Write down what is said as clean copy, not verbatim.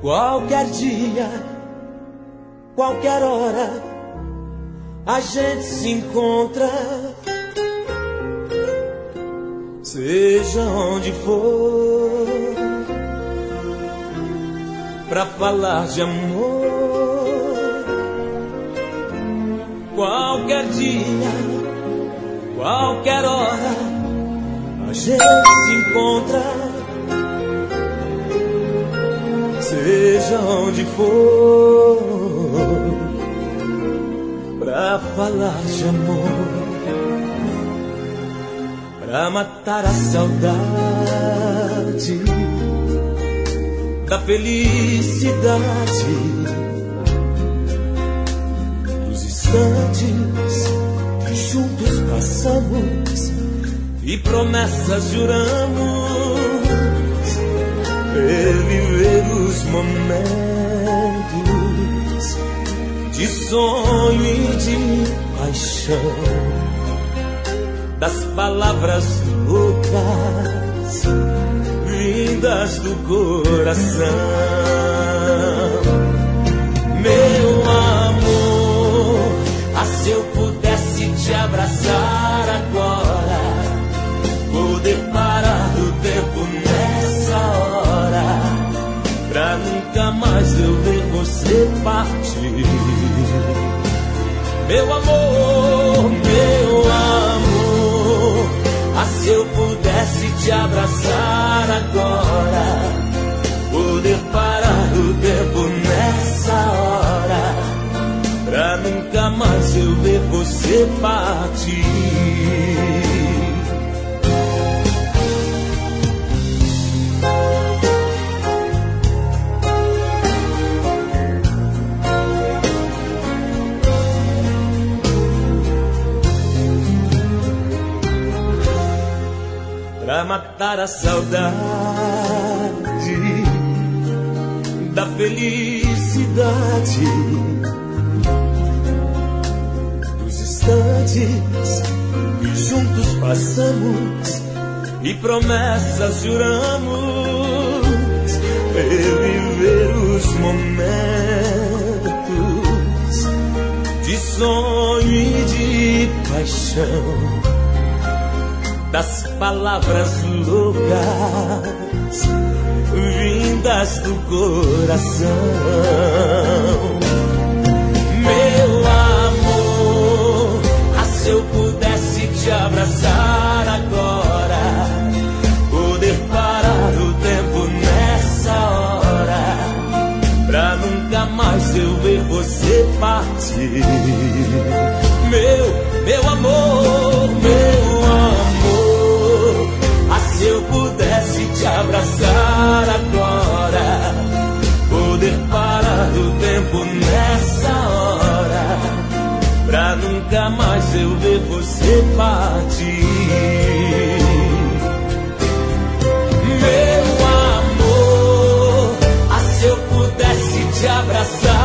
Qualquer dia, qualquer hora, a gente se encontra, seja onde for, pra falar de amor. Qualquer dia, qualquer hora, a gente se encontra, seja onde for, pra falar de amor, pra matar a saudade da felicidade, dos instantes que juntos passamos e promessas juramos, reviver os momentos de sonho e de paixão, das palavras loucas vindas do coração. Meu amor, se eu pudesse te abraçar agora, poder parar o tempo nessa hora, pra nunca mais eu ver você partir. Meu amor, se eu pudesse te abraçar agora, poder parar o tempo nessa hora, pra nunca mais eu ver você partir. Pra matar a saudade da felicidade, dos instantes que juntos passamos e promessas juramos, reviver os momentos de sonho e de paixão, das palavras loucas vindas do coração. Meu amor, se eu pudesse te abraçar agora, poder parar o tempo nessa hora, pra nunca mais eu ver você partir. Meu amor, se eu pudesse te abraçar agora, poder parar o tempo nessa hora, pra nunca mais eu ver você partir. Meu amor, se eu pudesse te abraçar